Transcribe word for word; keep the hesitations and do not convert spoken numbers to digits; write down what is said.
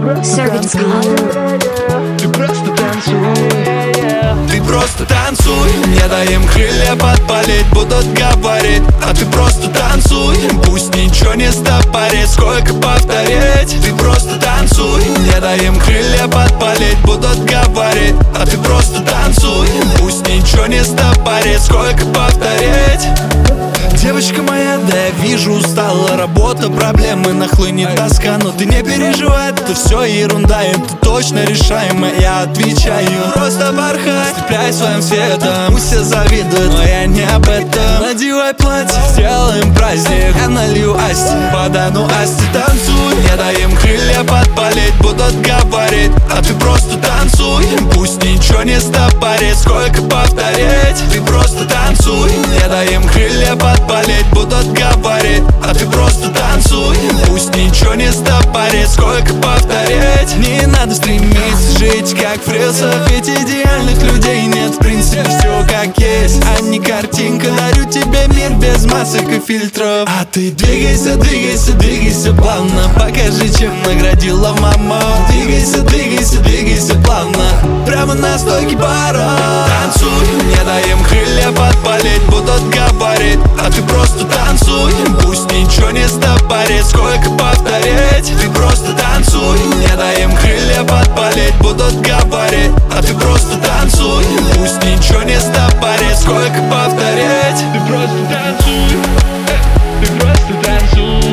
Serbinsky. Ты просто танцуй. Ты просто танцуй, не дай им крылья подпалить. Будут говорить, а ты просто танцуй. Пусть ничего не стопорит, сколько повторить. Ты просто танцуй, не дай им крылья подпалить. Будут говорить, а ты просто танцуй. Пусть ничего не стопорит, сколько повторить. Девочка моя, да я вижу, устала работа, проблемы, нахлынет тоска. Но ты не переживай, это все ерунда, это точно решаемо. Я отвечаю, просто порхай, слепляй своим светом. Пусть все завидуют, но я не об этом. Надевай платье, сделаем праздник. Я налью асти, вода, ну асти, танцуй. Не дай им крылья подпалить, будут говорить, а ты просто танцуй. Пусть ничего не стопорит, сколько повторить. Ты просто танцуй, не дай им крылья подпалить. Будут говорить, а ты просто танцуй. Пусть ничего не стопорит, сколько повторить. Не надо стремиться жить как в рилсах, ведь идеальных людей нет. В принципе все как есть, а не картинка. Дарю тебе мир без масок и фильтров. А ты двигайся, двигайся, двигайся плавно. Покажи, чем наградила мама. Двигайся, двигайся, двигайся плавно, прямо на стойке бара. Танцуй, не дай им крылья подпалить. Будут говорить, а ты просто танцуй. Пусть ничего не стопорит, сколько повторить. Ты просто танцуй, не дай им крылья подпалить. Будут говорить, а ты просто танцуй. Пусть ничего не стопорит, сколько повторить. Ты просто танцуй. Ты просто танцуй.